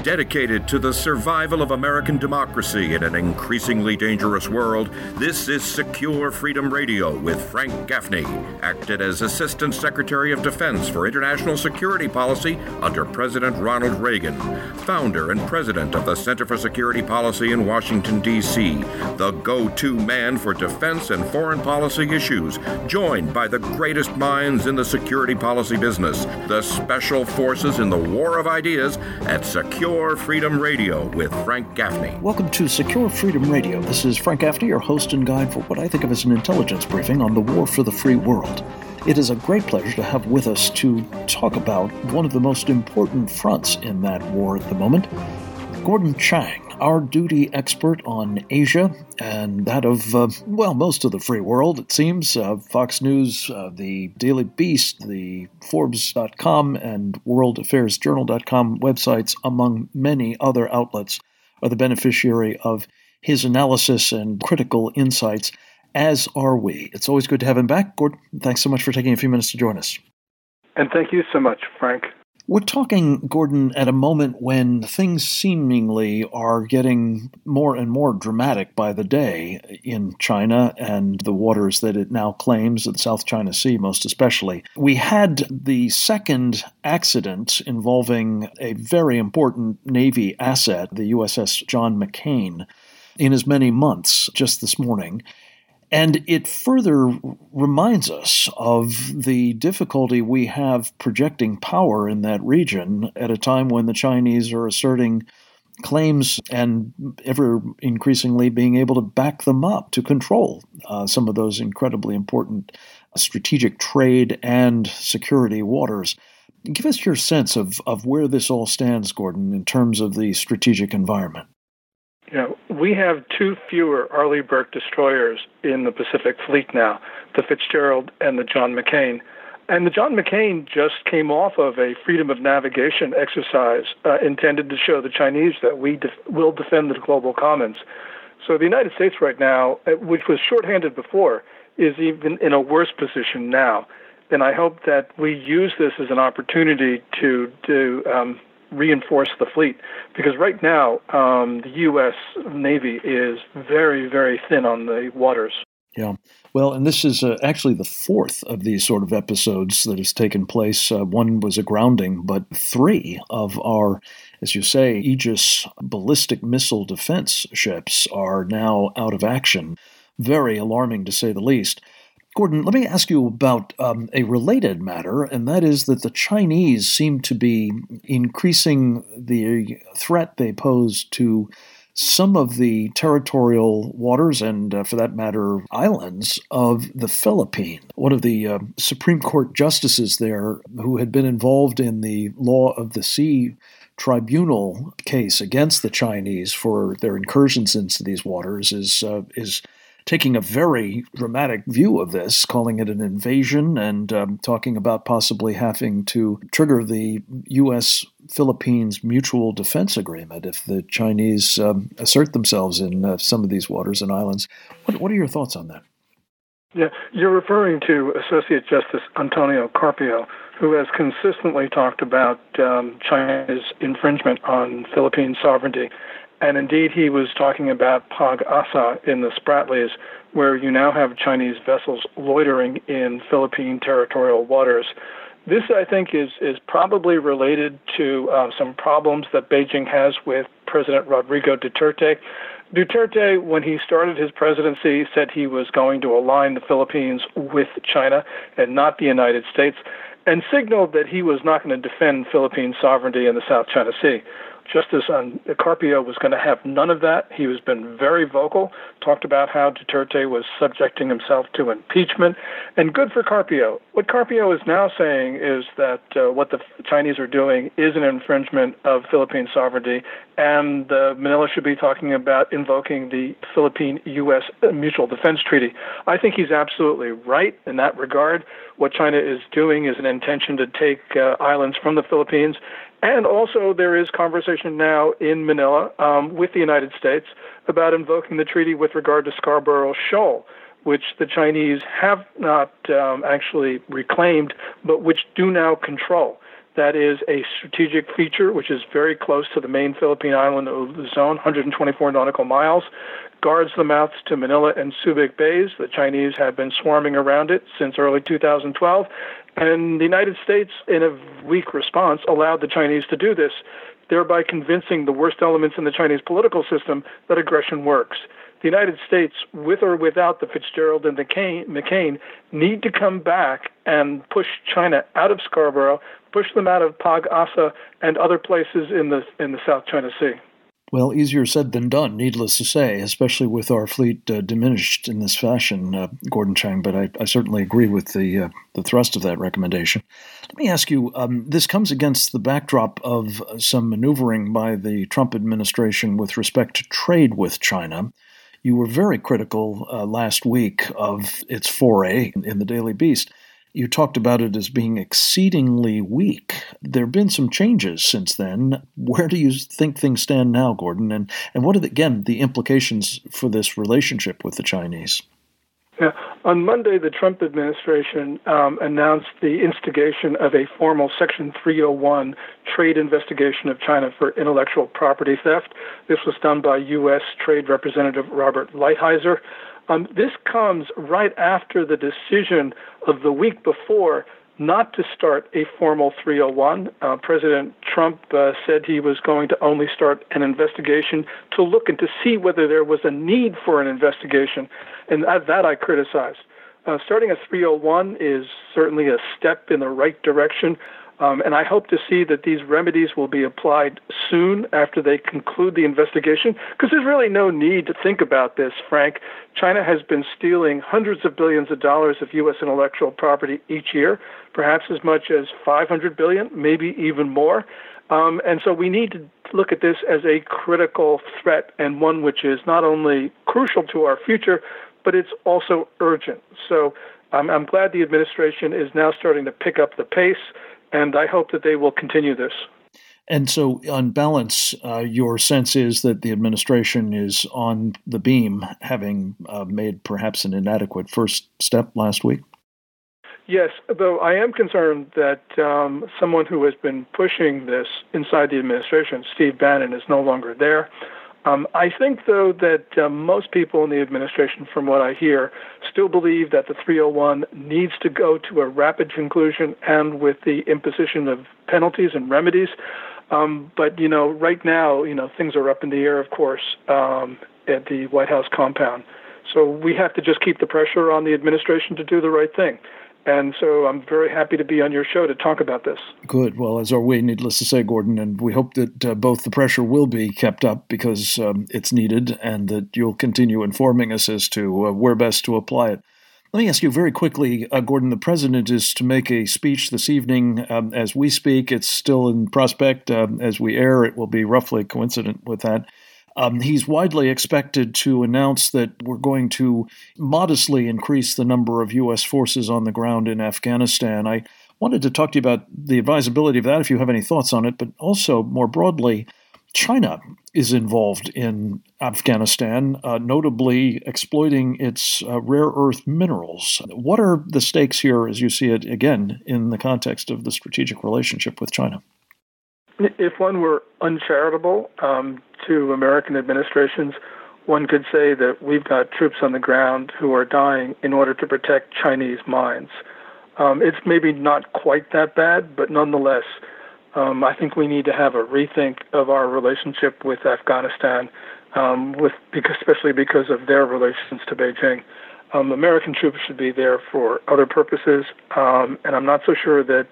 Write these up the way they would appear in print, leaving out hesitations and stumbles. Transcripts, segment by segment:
Dedicated to the survival of American democracy in an increasingly dangerous world, this is Secure Freedom Radio with Frank Gaffney, acted as Assistant Secretary of Defense for International Security Policy under President Ronald Reagan, founder and president of the Center for Security Policy in Washington, D.C., the go-to man for defense and foreign policy issues, joined by the greatest minds in the security policy business, the special forces in the war of ideas at Secure Freedom Radio with Frank Gaffney. Welcome to Secure Freedom Radio. This is Frank Gaffney, your host and guide for what I think of as an intelligence briefing on the war for the free world. It is a great pleasure to have with us to talk about one of the most important fronts in that war at the moment, Gordon Chang, our duty expert on Asia and that of, most of the free world, it seems. Fox News, the Daily Beast, the Forbes.com and WorldAffairsJournal.com websites, among many other outlets, are the beneficiary of his analysis and critical insights, as are we. It's always good to have him back. Gordon, thanks so much for taking a few minutes to join us. And thank you so much, Frank. We're talking, Gordon, at a moment when things seemingly are getting more and more dramatic by the day in China and the waters that it now claims, the South China Sea most especially. We had the second accident involving a very important Navy asset, the USS John McCain, in as many months just this morning. And it further reminds us of the difficulty we have projecting power in that region at a time when the Chinese are asserting claims and ever increasingly being able to back them up to control some of those incredibly important strategic trade and security waters. Give us your sense of where this all stands, Gordon, in terms of the strategic environment. We have two fewer Arleigh Burke destroyers in the Pacific Fleet now, the Fitzgerald and the John McCain. And the John McCain just came off of a freedom of navigation exercise intended to show the Chinese that we will defend the global commons. So the United States right now, which was shorthanded before, is even in a worse position now. And I hope that we use this as an opportunity to reinforce the fleet, because right now the U.S. Navy is very, very thin on the waters. Yeah. Well, and this is actually the fourth of these sort of episodes that has taken place. One was a grounding, but three of our, as you say, Aegis ballistic missile defense ships are now out of action. Very alarming, to say the least. Gordon, let me ask you about a related matter, and that is that the Chinese seem to be increasing the threat they pose to some of the territorial waters and, for that matter, islands of the Philippines. One of the Supreme Court justices there, who had been involved in the Law of the Sea tribunal case against the Chinese for their incursions into these waters, is taking a very dramatic view of this, calling it an invasion and talking about possibly having to trigger the U.S.-Philippines Mutual Defense Agreement if the Chinese assert themselves in some of these waters and islands. What are your thoughts on that? Yeah, you're referring to Associate Justice Antonio Carpio, who has consistently talked about China's infringement on Philippine sovereignty. And indeed, he was talking about Pag-asa in the Spratlys, where you now have Chinese vessels loitering in Philippine territorial waters. This, I think, is probably related to some problems that Beijing has with President Rodrigo Duterte. Duterte, when he started his presidency, said he was going to align the Philippines with China and not the United States, and signaled that he was not going to defend Philippine sovereignty in the South China Sea. Justice Carpio was going to have none of that. He has been very vocal, talked about how Duterte was subjecting himself to impeachment, and good for Carpio. What Carpio is now saying is that what the Chinese are doing is an infringement of Philippine sovereignty, and Manila should be talking about invoking the Philippine-U.S. Mutual Defense Treaty. I think he's absolutely right in that regard. What China is doing is an intention to take islands from the Philippines. And also there is conversation now in Manila with the United States about invoking the treaty with regard to Scarborough Shoal, which the Chinese have not actually reclaimed, but which do now control. That is a strategic feature which is very close to the main Philippine island of Luzon, 124 nautical miles, guards the mouths to Manila and Subic Bays. The Chinese have been swarming around it since early 2012, and the United States, in a weak response, allowed the Chinese to do this, thereby convincing the worst elements in the Chinese political system that aggression works. The United States, with or without the Fitzgerald and the McCain, need to come back and push China out of Scarborough, push them out of Pag-asa and other places in the South China Sea. Well, easier said than done, needless to say, especially with our fleet diminished in this fashion, Gordon Chang, but I certainly agree with the thrust of that recommendation. Let me ask you, this comes against the backdrop of some maneuvering by the Trump administration with respect to trade with China. You were very critical last week of its foray in the Daily Beast. You talked about it as being exceedingly weak. There have been some changes since then. Where do you think things stand now, Gordon? And what are, the implications for this relationship with the Chinese? Yeah. On Monday, the Trump administration announced the instigation of a formal Section 301 trade investigation of China for intellectual property theft. This was done by U.S. Trade Representative Robert Lighthizer. This comes right after the decision of the week before not to start a formal 301. President Trump said he was going to only start an investigation to look and to see whether there was a need for an investigation, and that I criticized. Starting a 301 is certainly a step in the right direction, and I hope to see that these remedies will be applied soon after they conclude the investigation, because there's really no need to think about this, Frank. China has been stealing hundreds of billions of dollars of U.S. intellectual property each year, perhaps as much as $500 billion, maybe even more. And so we need to look at this as a critical threat, and one which is not only crucial to our future, but it's also urgent. So I'm glad the administration is now starting to pick up the pace, and I hope that they will continue this. And so, on balance, your sense is that the administration is on the beam, having made perhaps an inadequate first step last week? Yes, though I am concerned that someone who has been pushing this inside the administration, Steve Bannon, is no longer there. I think, though, that most people in the administration, from what I hear, still believe that the 301 needs to go to a rapid conclusion and with the imposition of penalties and remedies. But, right now, things are up in the air, of course, at the White House compound. So we have to just keep the pressure on the administration to do the right thing. And so I'm very happy to be on your show to talk about this. Good. Well, as are we, needless to say, Gordon, and we hope that both the pressure will be kept up because it's needed and that you'll continue informing us as to where best to apply it. Let me ask you very quickly, Gordon, the president is to make a speech this evening as we speak. It's still in prospect. As we air, it will be roughly coincident with that. He's widely expected to announce that we're going to modestly increase the number of U.S. forces on the ground in Afghanistan. I wanted to talk to you about the advisability of that, if you have any thoughts on it, but also more broadly, China is involved in Afghanistan, notably exploiting its rare earth minerals. What are the stakes here, as you see it, again, in the context of the strategic relationship with China? If one were uncharitable to American administrations, one could say that we've got troops on the ground who are dying in order to protect Chinese mines. It's maybe not quite that bad, but nonetheless, I think we need to have a rethink of our relationship with Afghanistan, especially because of their relations to Beijing. American troops should be there for other purposes, and I'm not so sure that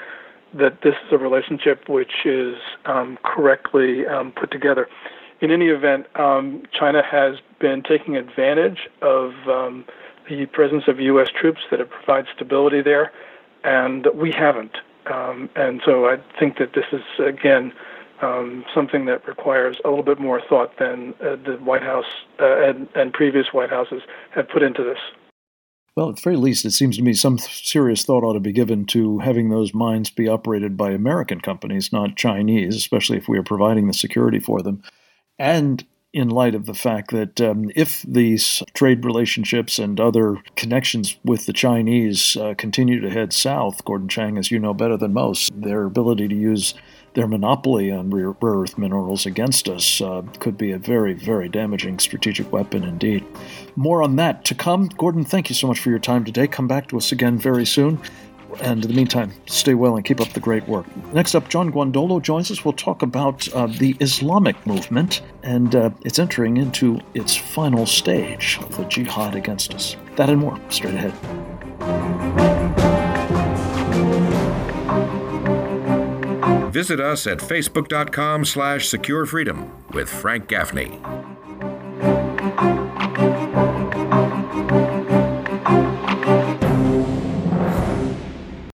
this is a relationship which is correctly put together. In any event, China has been taking advantage of the presence of U.S. troops that have provided stability there, and we haven't. And so I think that this is, again, something that requires a little bit more thought than the White House and previous White Houses have put into this. Well, at the very least, it seems to me some serious thought ought to be given to having those mines be operated by American companies, not Chinese, especially if we are providing the security for them. And in light of the fact that if these trade relationships and other connections with the Chinese continue to head south, Gordon Chang, as you know better than most, their ability to use their monopoly on rare earth minerals against us could be a very, very damaging strategic weapon indeed. More on that to come. Gordon, thank you so much for your time today. Come back to us again very soon. And in the meantime, stay well and keep up the great work. Next up, John Guandolo joins us. We'll talk about the Islamic movement, and it's entering into its final stage of the jihad against us. That and more, straight ahead. Visit us at facebook.com/securefreedom with Frank Gaffney.